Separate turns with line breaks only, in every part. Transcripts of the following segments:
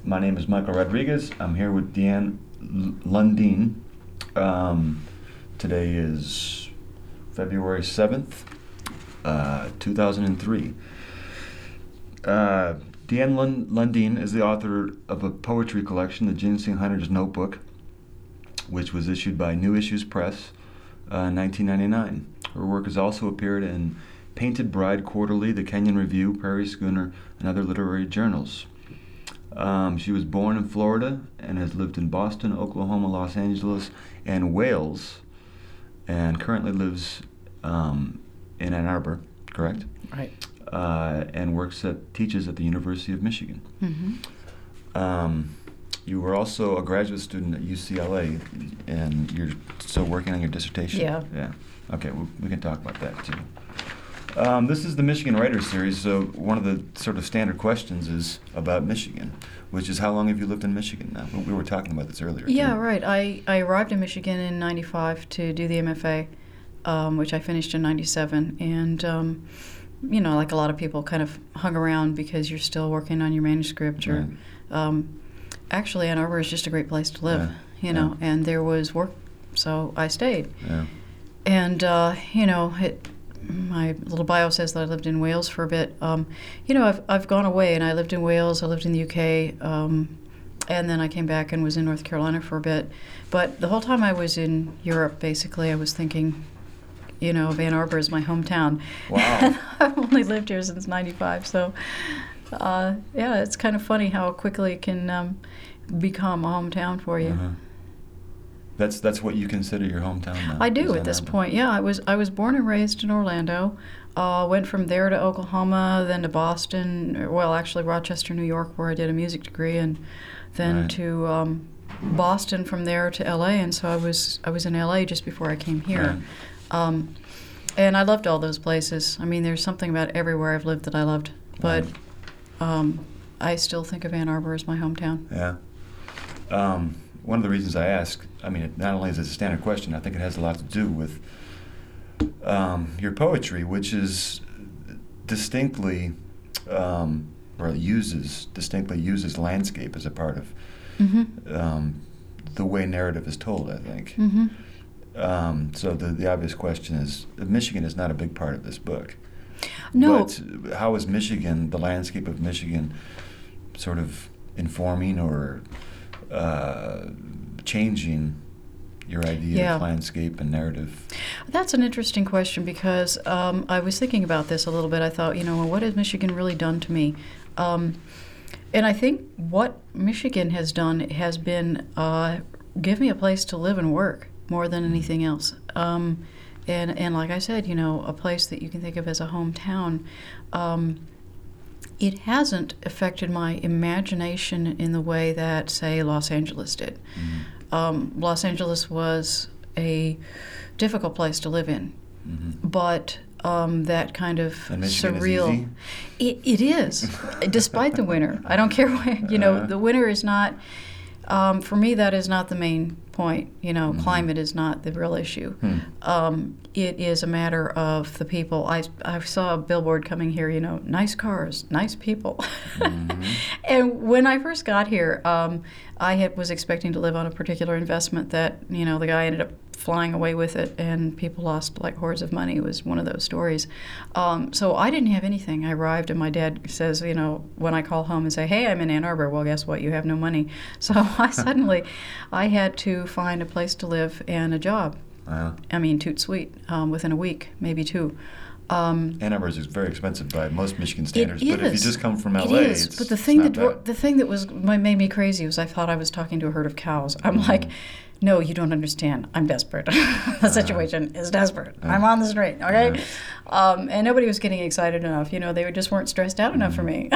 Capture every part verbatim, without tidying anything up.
My name is Michael Rodriguez. I'm here with Deanne L- Lundeen. Um, today is February seventh, uh, two thousand three. Uh, Deanne Lund- Lundeen is the author of a poetry collection, The Ginseng Hunter's Notebook, which was issued by New Issues Press uh, in nineteen ninety-nine. Her work has also appeared in Painted Bride Quarterly, The Kenyon Review, Prairie Schooner, and other literary journals. Um, she was born in Florida and has lived in Boston, Oklahoma, Los Angeles, and Wales, and currently lives um, in Ann Arbor, correct?
Right.
Uh, and works at, teaches at the University of Michigan.
Mm-hmm.
Um, you were also a graduate student at U C L A, and you're still working on your dissertation?
Yeah.
Yeah. Okay, we, we can talk about that too. Um, this is the Michigan Writers Series, so one of the sort of standard questions is about Michigan, which is how long have you lived in Michigan now? We were talking about this earlier.
Yeah,
too.
right. I, I arrived in Michigan in ninety-five to do the M F A, um, which I finished in ninety-seven. And, um, you know, like a lot of people, kind of hung around because you're still working on your manuscript. Or,
Right.
um, actually, Ann Arbor is just a great place to live,
Yeah.
you know,
Yeah.
and there was work, so I stayed.
Yeah.
And, uh, you know, it, my little bio says that I lived in Wales for a bit. Um, you know, I've I've gone away, and I lived in Wales, I lived in the U K, um, and then I came back and was in North Carolina for a bit. But the whole time I was in Europe, basically, I was thinking, you know, Ann Arbor is my hometown.
Wow.
I've only lived here since ninety-five, so, uh, yeah, it's kind of funny how quickly it can um, become a hometown for you.
Uh-huh. That's that's what you consider your hometown now?
I do
is
at
Ann
this
Arbor?
point. Yeah, I was I was born and raised in Orlando. Uh, went from there to Oklahoma, then to Boston. Well, actually Rochester, New York, where I did a music degree, and then
Right.
to um, Boston. From there to L A. And so I was I was in L A just before I came here.
Right.
Um, and I loved all those places. I mean, there's something about everywhere I've lived that I loved. But
Right.
um, I still think of Ann Arbor as my hometown.
Yeah. Um, one of the reasons I ask, I mean, it not only is it a standard question, I think it has a lot to do with um, your poetry, which is distinctly, um, or uses, distinctly uses landscape as a part of
Mm-hmm.
um, the way narrative is told, I think.
Mm-hmm.
Um, so the, the obvious question is, Michigan is not a big part of this book.
No.
But how is Michigan, the landscape of Michigan, sort of informing or uh, changing your idea
Yeah.
of landscape and narrative?
That's an interesting question because um, I was thinking about this a little bit. I thought, you know, well, what has Michigan really done to me? Um, and I think what Michigan has done has been uh, give me a place to live and work more than anything else. Um, and, and like I said, you know, a place that you can think of as a hometown. Um, it hasn't affected my imagination in the way that, say, Los Angeles did.
Mm-hmm.
Um, Los Angeles was a difficult place to live in,
Mm-hmm.
but um, that kind of
And Michigan is
surreal.
easy?
It, it is, despite the winter. I don't care where, you know,
Uh.
the winter is not, um, for me, that is not the main point. You know,
Mhm.
climate is not the real issue.
Hmm.
Um, it is a matter of the people. I, I saw a billboard coming here, you know, nice cars, nice people.
Mhm.
And when I first got here, um, I had, was expecting to live on a particular investment that, you know, the guy ended up flying away with it and people lost like hordes of money. It was one of those stories. Um, so I didn't have anything. I arrived and my dad says, you know, when I call home and say, hey, I'm in Ann Arbor, well, guess what? You have no money. So I suddenly, I had to find a place to live and a job.
Wow.
I mean, toot sweet, um, within a week, maybe two. Um,
Ann Arbor is very expensive by most Michigan standards,
It
but if you
is.
just come from
It
L A,
is,
it's,
but the
it's
thing
not
that dro-
bad.
the thing that was what made me crazy was I thought I was talking to a herd of cows. I'm
Mhm.
like, no, you don't understand. I'm desperate. The situation is desperate.
Uh-huh.
I'm on the street, okay?
Yeah.
Um, and nobody was getting excited enough. You know, they just weren't stressed out enough for me.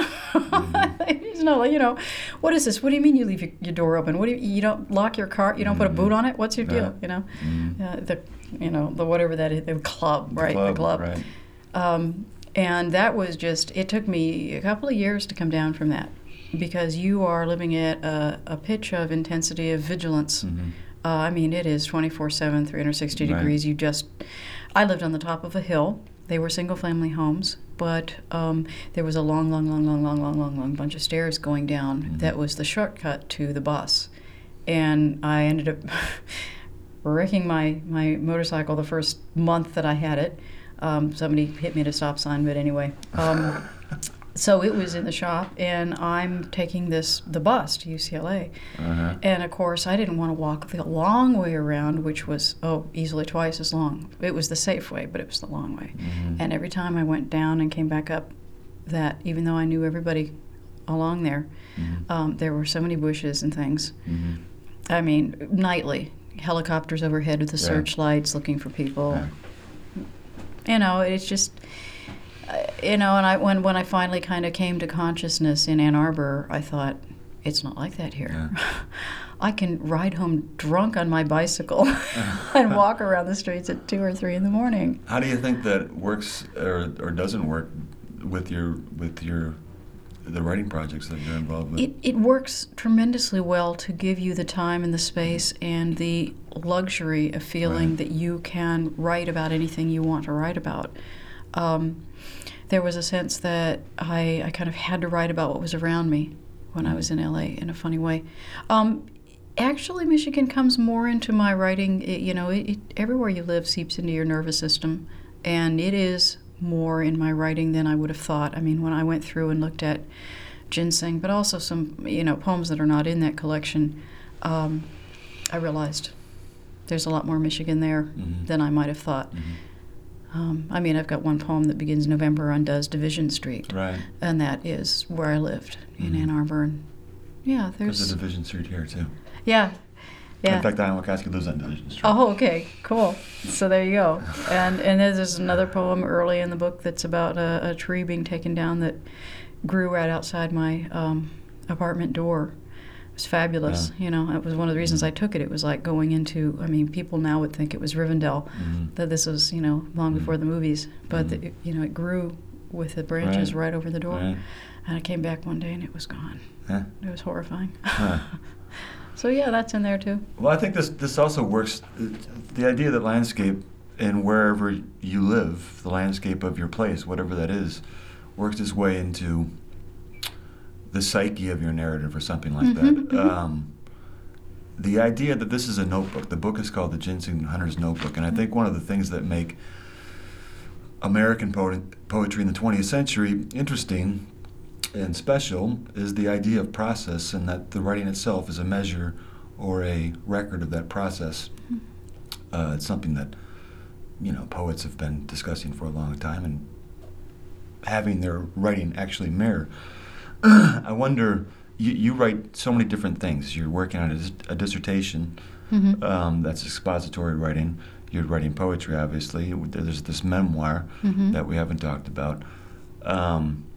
Mhm.
No, you know, what is this? What do you mean you leave your, your door open? What do you, you don't lock your car? You don't put a
Mhm.
boot on it? What's your
Yeah.
deal? You know,
Mhm.
uh, the you know the whatever that is, the club,
The
right?
club,
the club.
right.
Um, and that was just, it took me a couple of years to come down from that because you are living at a, a pitch of intensity of vigilance.
Mhm.
Uh, I mean, it is twenty-four seven, three hundred sixty
Right.
degrees. You just, I lived on the top of a hill They were single-family homes, but um, there was a long, long, long, long, long, long, long, long bunch of stairs going down. Mm-hmm. That was the shortcut to the bus. And I ended up wrecking my, my motorcycle the first month that I had it. Um, somebody hit me at a stop sign, but anyway. Um, so it was in the shop, and I'm taking this the bus to U C L A. Uh-huh. And, of course, I didn't want to walk the long way around, which was, oh, easily twice as long. It was the safe way, but it was the long way. Mm-hmm. And every time I went down and came back up that, even though I knew everybody along there, mm-hmm. um, there were so many bushes and things. Mm-hmm. I mean, nightly, helicopters overhead with the yeah. searchlights looking for people. Yeah. You know, it's just... Uh, you know, and I when when I finally kind of came to consciousness in Ann Arbor, I thought, it's not like that here. Yeah. I can ride home drunk on my bicycle and walk around the streets at two or three in the morning.
How do you think that works or or doesn't work with your with your the writing projects that you're involved with?
It it works tremendously well to give you the time and the space and the luxury of feeling right. that you can write about anything you want to write about. Um, there was a sense that I, I kind of had to write about what was around me when I was in L A in a funny way. Um, actually, Michigan comes more into my writing. It, you know, it, it, everywhere you live seeps into your nervous system, and it is more in my writing than I would have thought. I mean, when I went through and looked at Ginseng, but also some, you know, poems that are not in that collection, um, I realized there's a lot more Michigan there mm-hmm. than I might have thought. Mm-hmm. Um, I mean, I've got one poem that begins November undoes Division Street,
right,
and that is where I lived in mm-hmm. Ann Arbor. And yeah, there's
there's a Division Street here too.
Yeah, yeah.
In fact, Diane Wachowski lives on Division Street.
Oh, okay, cool. So there you go. And and there's another poem early in the book that's about a, a tree being taken down that grew right outside my um, apartment door. It was fabulous. Yeah. You know, it was one of the reasons I took it. It was like going into, I mean, people now would think it was Rivendell, mm-hmm. that this was, you know, long mm-hmm. before the movies. But, mm-hmm. the, you know, it grew with the branches right, right over the door. Right. And I came back one day and it was gone. Huh. It was horrifying. Huh. So, yeah, that's in there, too.
Well, I think this, this also works, the idea that landscape and wherever you live, the landscape of your place, whatever that is, works its way into the psyche of your narrative or something like mm-hmm, that. Mm-hmm. Um, the idea that this is a notebook, the book is called The Ginseng Hunter's Notebook, and I think one of the things that make American po- poetry in the twentieth century interesting and special is the idea of process, and that the writing itself is a measure or a record of that process. Mm-hmm. Uh, it's something that, you know, poets have been discussing for a long time and having their writing actually mirror. I wonder, you, you write so many different things. You're working on a, dis- a dissertation mm-hmm. um, that's expository writing. You're writing poetry, obviously. There's this memoir mm-hmm. that we haven't talked about. Um,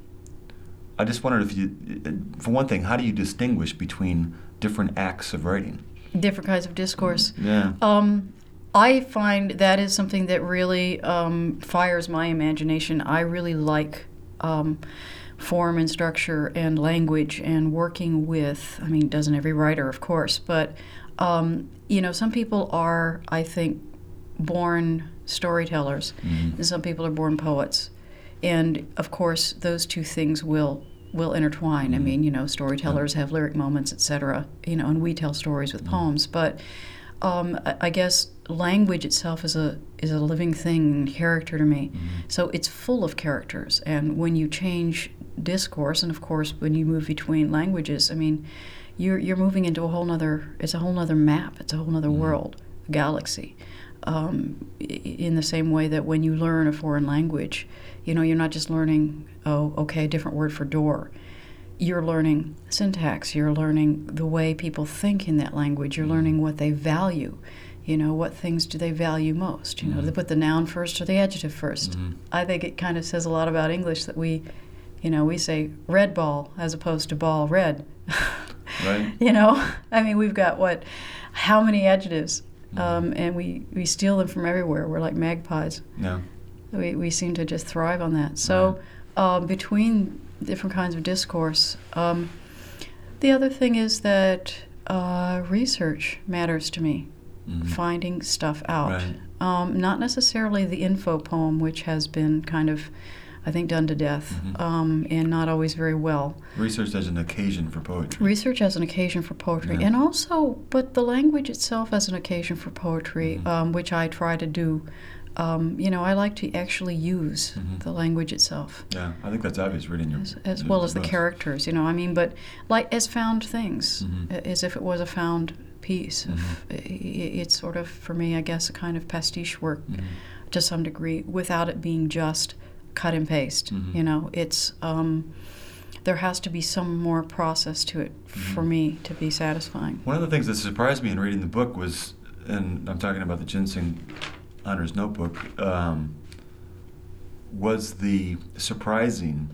I just wondered if you, for one thing, how do you distinguish between different acts of writing?
Different kinds of discourse.
Yeah.
Um, I find that is something that really um, fires my imagination. I really like um, form and structure and language and working with, I mean, doesn't every writer, of course, but, um, you know, some people are, I think, born storytellers, mm-hmm. and some people are born poets. And, of course, those two things will will intertwine. Mm-hmm. I mean, you know, storytellers have lyric moments, et cetera, you know, and we tell stories with mm-hmm. poems. But um, I, I guess language itself is a is a living thing, character to me. Mm-hmm. So it's full of characters. And when you change discourse, and, of course, when you move between languages, I mean, you're you're moving into a whole nother, it's a whole nother map. It's a whole nother mm-hmm. world, a galaxy. Um, in the same way that when you learn a foreign language, you know, you're not just learning, oh, okay, a different word for door. You're learning syntax. You're learning the way people think in that language. You're learning what they value. You know, what things do they value most? You know, mm-hmm. do they put the noun first or the adjective first? Mm-hmm. I think it kind of says a lot about English that we, you know, we say red ball as opposed to ball red.
Right.
You know, I mean, we've got what, how many adjectives? Mm-hmm. Um, and we, we steal them from everywhere. We're like magpies.
Yeah.
We we seem to just thrive on that. So right. uh, between different kinds of discourse, um, the other thing is that uh, research matters to me. Mm-hmm. Finding stuff out.
Right.
Um, not necessarily the info poem, which has been kind of, I think, done to death,
Mm-hmm.
um, and not always very well.
Research as an occasion for poetry.
Research as an occasion for poetry,
Yeah.
and also, but the language itself as an occasion for poetry,
Mhm.
um, which I try to do. Um, you know, I like to actually use
Mhm.
the language itself,
Yeah, I think that's obvious reading your
as, as
your
well as the
books.
characters. You know, I mean, but like as found things,
Mhm.
a- as if it was a found piece. Of,
Mhm.
i- i- it's sort of, for me, I guess, a kind of pastiche work
Mhm.
to some degree, without it being just cut and paste.
Mhm.
You know, it's um, there has to be some more process to it for
Mhm.
me to be satisfying.
One of the things that surprised me in reading the book was, and I'm talking about the Ginseng Honors Notebook, um, was the surprising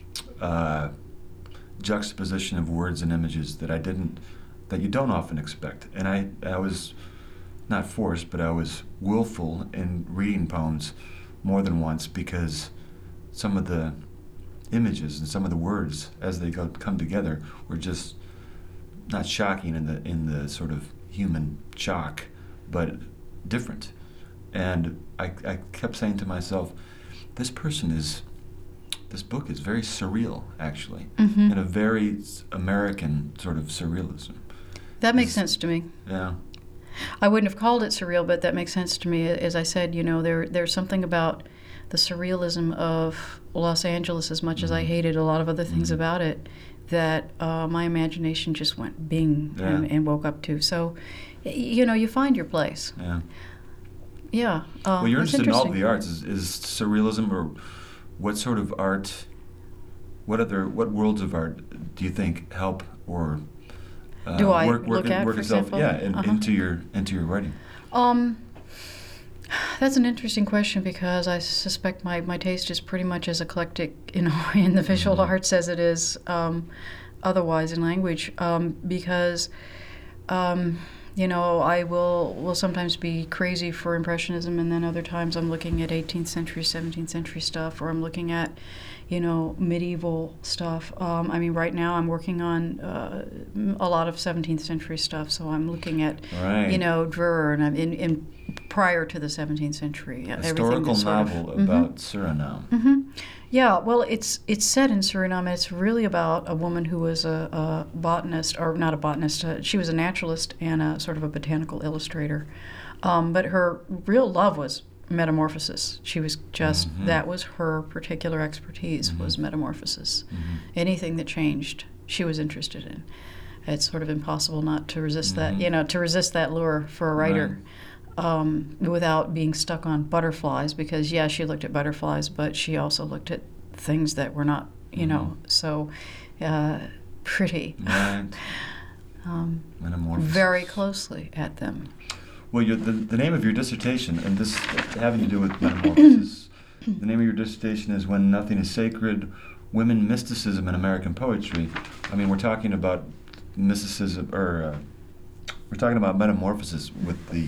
uh, juxtaposition of words and images that I didn't, that you don't often expect. And I, I was not forced, but I was willful in reading poems more than once, because some of the images and some of the words as they go, come together were just not shocking in the in the sort of human shock, but different. And I, I kept saying to myself, this person is, this book is very surreal, actually,
Mhm.
in a very s- American sort of surrealism.
That makes
Is-
sense to me.
Yeah.
I wouldn't have called it surreal, but that makes sense to me. As I said, you know, there there's something about the surrealism of Los Angeles, as much as I
Mhm.
hated a lot of other things
Mhm.
about it, that uh, my imagination just went bing and,
Yeah.
and woke up to. So, y- you know, you find your place.
Yeah.
Yeah. Uh,
Well, you're
that's
interested in all of
interesting.
the arts. Is, is surrealism, or what sort of art, what other, what worlds of art do you think help or uh,
Do I
work, work,
look at,
work
for
itself,
example?
yeah, in,
Uh-huh.
into your into your writing?
Um, that's an interesting question, because I suspect my, my taste is pretty much as eclectic in in the visual
Mhm.
arts as it is um, otherwise in language. Um, because um, you know, I will will sometimes be crazy for Impressionism, and then other times I'm looking at eighteenth century, seventeenth century stuff, or I'm looking at, you know, medieval stuff. Um, I mean, right now I'm working on uh, a lot of seventeenth century stuff, so I'm looking at,
Right.
you know, Dürer, and I'm in, in prior to the seventeenth century. uh, everything
Historical
that's sort of-
novel
Mhm.
about Suriname.
hmm Yeah, well, it's it's set in Suriname. It's really about a woman who was a, a botanist, or not a botanist. Uh, she was a naturalist and a sort of a botanical illustrator. Um, but her real love was metamorphosis. She was just
Mhm.
that was her particular expertise,
Mhm.
was metamorphosis.
Mhm.
Anything that changed, she was interested in. It's sort of impossible not to resist that.
Mhm.
You know, to resist that lure for a writer. Um, without being stuck on butterflies, because yeah, she looked at butterflies, but she also looked at things that were not, you know,
Mhm.
so uh, pretty.
Right.
um,
Metamorphosis.
very closely at them.
Well, your, the, the name of your dissertation, and this having to do with metamorphosis, the name of your dissertation is When Nothing is Sacred, Women, Mysticism, and American Poetry. I mean, we're talking about mysticism, or uh, we're talking about metamorphosis with the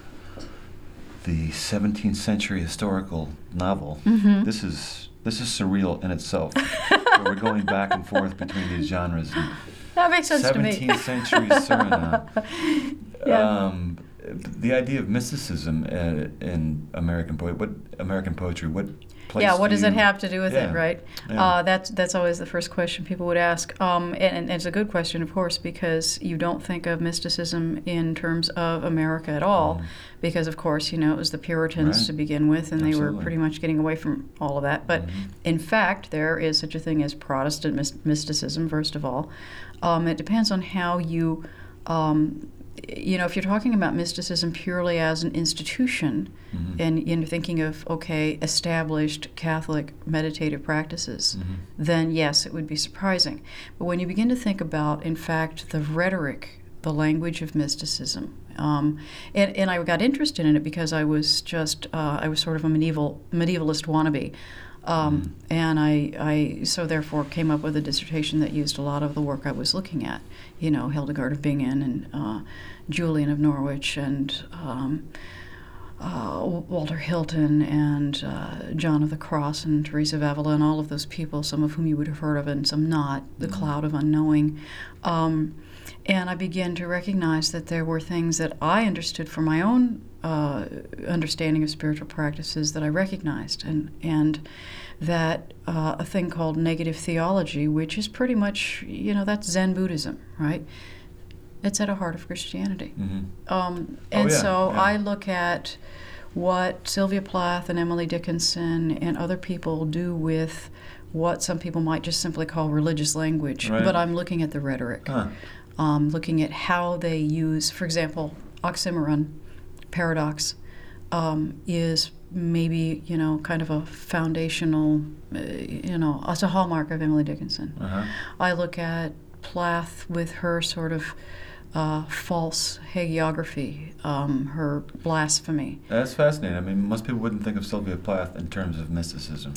the seventeenth century historical novel.
Mhm.
This is this is surreal in itself. Where we're going back and forth between these genres. And
That makes sense to me.
seventeenth century Suriname.
Yeah.
Um, the idea of mysticism uh, in American poet, what American poetry, what place?
Yeah, what
do
does it
you-
have to do with
Yeah,
it, right?
yeah.
Uh, that's that's always the first question people would ask, um, and, and it's a good question, of course, because you don't think of mysticism in terms of America at all,
Mm.
because of course, you know, it was the Puritans
Right.
to begin with, and they were
Absolutely.
pretty much getting away from all of that. But
Mhm.
in fact, there is such a thing as Protestant mys- mysticism. First of all, um, it depends on how you. Um, you know, if you're talking about mysticism purely as an institution,
Mhm.
and you're thinking of, okay, established Catholic meditative practices,
Mhm.
then yes, it would be surprising. But when you begin to think about, in fact, the rhetoric, the language of mysticism, um, and, and I got interested in it because I was just, uh, I was sort of a medieval medievalist wannabe. Um, And I, I, so therefore came up with a dissertation that used a lot of the work I was looking at, you know, Hildegard of Bingen and uh, Julian of Norwich and um, uh, Walter Hilton and uh, John of the Cross and Teresa of Avila and all of those people, some of whom you would have heard of and some not, the
Mm-hmm.
cloud of unknowing. Um, and I began to recognize that there were things that I understood from my own uh, understanding of spiritual practices that I recognized, and, and that uh, a thing called negative theology, which is pretty much, you know, that's Zen Buddhism, right? It's at the heart of Christianity.
Mm-hmm.
Um,
Oh,
and
yeah,
so
yeah.
I look at what Sylvia Plath and Emily Dickinson and other people do with what some people might just simply call religious language,
Right.
but I'm looking at the rhetoric,
Huh.
um, looking at how they use, for example, oxymoron, paradox, um, is maybe, you know, kind of a foundational, uh, you know, it's a hallmark of Emily Dickinson.
Uh-huh.
I look at Plath with her sort of uh, false hagiography, um, her blasphemy.
That's fascinating. I mean, most people wouldn't think of Sylvia Plath in terms of mysticism.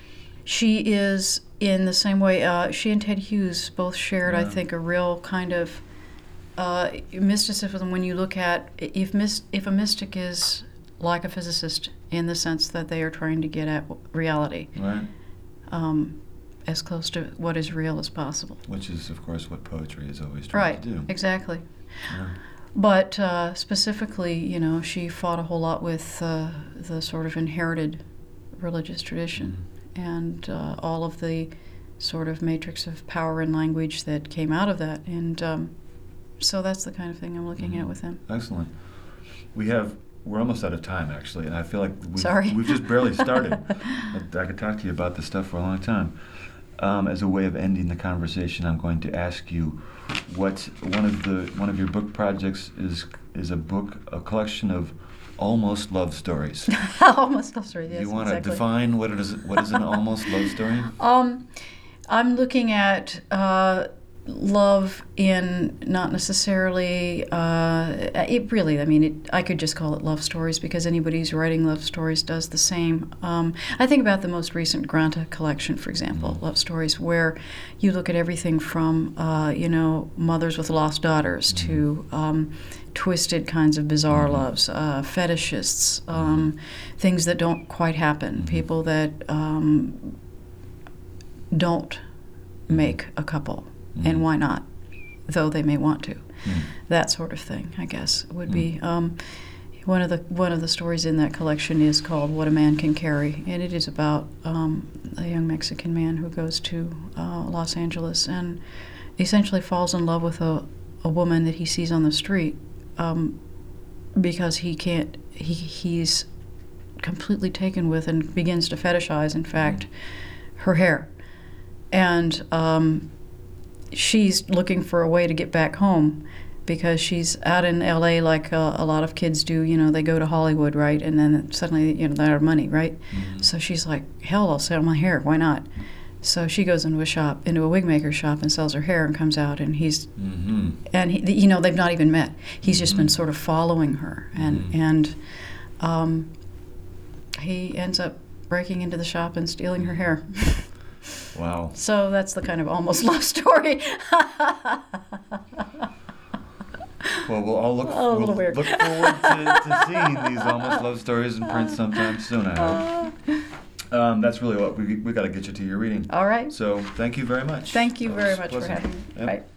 She is, in the same way, uh, she and Ted Hughes both shared, I
Yeah.
think, a real kind of uh, mysticism when you look at if, mis- if a mystic is like a physicist in the sense that they are trying to get at reality,
Right.
um, as close to what is real as possible.
Which is, of course, what poetry is always trying
Right,
to do.
exactly.
Yeah.
But uh, specifically, you know, she fought a whole lot with uh, the sort of inherited religious tradition and uh, all of the sort of matrix of power and language that came out of that. And um, so that's the kind of thing I'm looking
Mhm.
at with them.
Excellent. We have, we're almost out of time, actually, and I feel like we've,
Sorry.
we've just barely started. I, I could talk to you about this stuff for a long time. Um, as a way of ending the conversation, I'm going to ask you what one of the one of your book projects is is a book, a collection of almost love stories.
Almost love story, yes,
you want to
exactly.
define what it is? What is an almost love story?
Um, I'm looking at uh, love in not necessarily, uh, it really, I mean, it, I could just call it love stories because anybody who's writing love stories does the same. Um, I think about the most recent Granta collection, for example,
Mhm.
love stories, where you look at everything from, uh, you know, mothers with lost daughters
Mhm.
to um, twisted kinds of bizarre
Mhm.
loves, uh, fetishists, um, things that don't quite happen,
Mhm.
people that um, don't make a couple,
Mhm.
and why not, though they may want to.
Mm.
That sort of thing, I guess, would
Mm.
be. Um, one of the one of the stories in that collection is called "What a Man Can Carry," and it is about um, a young Mexican man who goes to uh, Los Angeles and essentially falls in love with a, a woman that he sees on the street um, because he can't. He he's completely taken with and begins to fetishize, in fact, her hair. And um, she's looking for a way to get back home because she's out in L A like uh, a lot of kids do. You know, they go to Hollywood, right? And then suddenly, you know, they're out of money, right?
Mhm.
So she's like, hell, I'll sell my hair. Why not? So she goes into a shop, into a wig maker shop, and sells her hair, and comes out, and he's,
Mhm.
and he, you know, they've not even met. He's just been
Mhm.
sort of following her, and
Mhm.
and um, he ends up breaking into the shop and stealing her hair.
Wow.
So that's the kind of almost love story.
Well, we'll all look,
Oh, a
we'll
little weird.
look forward to, to seeing these almost love stories in print sometime soon, I hope. Um, that's really what we we got to get you to your reading.
All right.
So thank you very much.
Thank you
That
very
was
much for
pleasant.
having me.
Yep.
Right.